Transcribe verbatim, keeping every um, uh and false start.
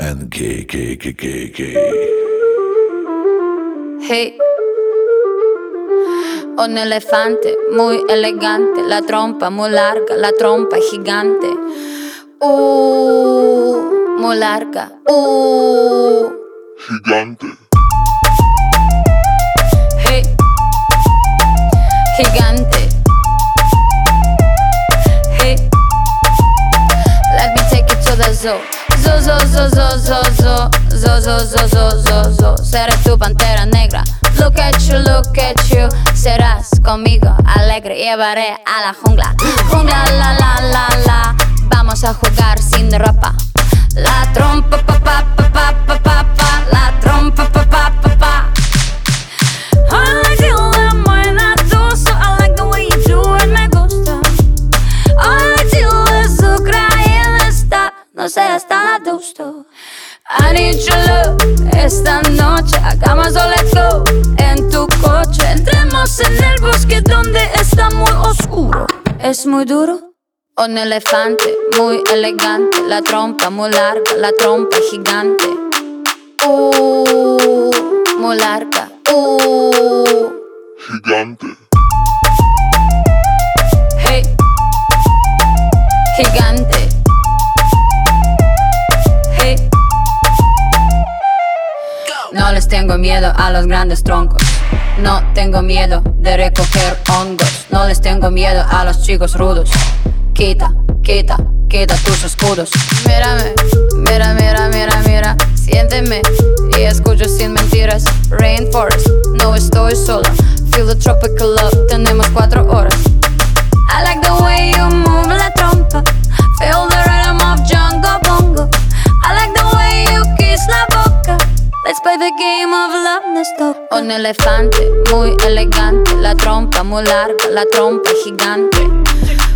man gay, gay, gay, gay, gay. Hey. Un elefante muy elegante, la trompa muy larga, la trompa gigante. Uh, muy larga. Uh. Gigante. Hey. Gigante. Hey. Let me take you to the zoo. Zo, zo, zo, zo, zo, zo, zo, zo, zo, zo, zo, zo. Seré tu pantera negra. Look at you, look at you. Serás conmigo alegre. Llevaré a la jungla. Jungla, la, la, la, la. Vamos a jugar sin ropa. La trompa, pa, pa, pa, pa, pa, pa, pa. La trompa, pa, pa, pa, pa. I like you when buena tú. So I like the way you do it, me gusta. I like you es Ucrania está. No seas tan adusto. I need your love. Esta noche hagamos o let's go. En tu coche entremos en el bosque donde está muy oscuro. Es muy duro. Un elefante muy elegante, la trompa muy larga, la trompa gigante. Uh, muy larga. Uh. Gigante. Hey. Gigante. Hey. No les tengo miedo a los grandes troncos. No tengo miedo de recoger hongos. No les tengo miedo a los chicos rudos. Quita, quita, quita tus escudos. Mírame, mira, mira, mira, mira. Siénteme y escucho sin mentiras. Rainforest, no estoy sola. Feel the tropical love, tenemos cuatro horas. I like the way you move la trompa. Feel the rhythm of Jungle Bongo. I like the way you kiss la boca. Let's play the game of love, let's talk. Un elefante muy elegante, la trompa muy larga, la trompa gigante.